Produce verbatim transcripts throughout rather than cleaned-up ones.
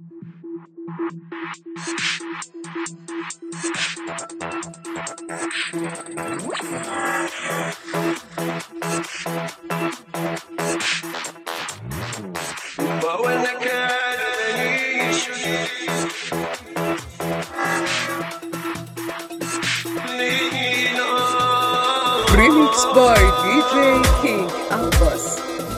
Remix by دی جی King Abbas.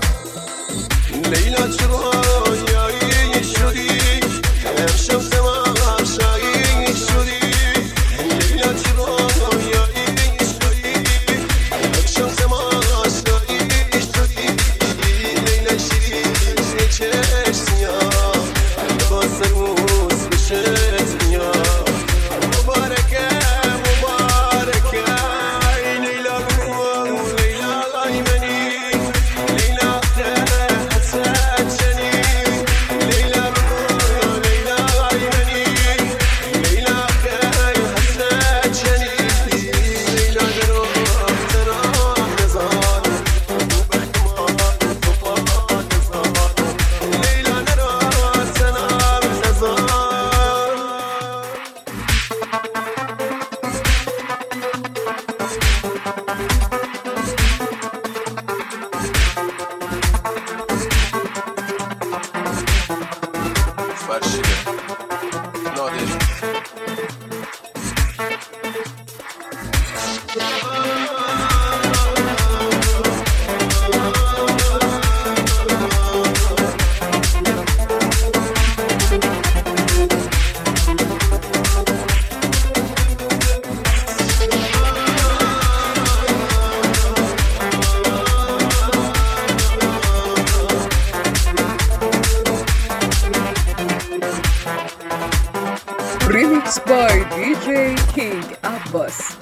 لیلا چرا یایی شدی امشب تماشایی شدی لیلا چرا یایی شدی امشب تماشایی شدی لیلا شیرین چشمیا باز روز بشه دنیا مبارکه مبارکه لیلا بگو لیلا ایمنی لیلا Remix by دی جی King Abbas.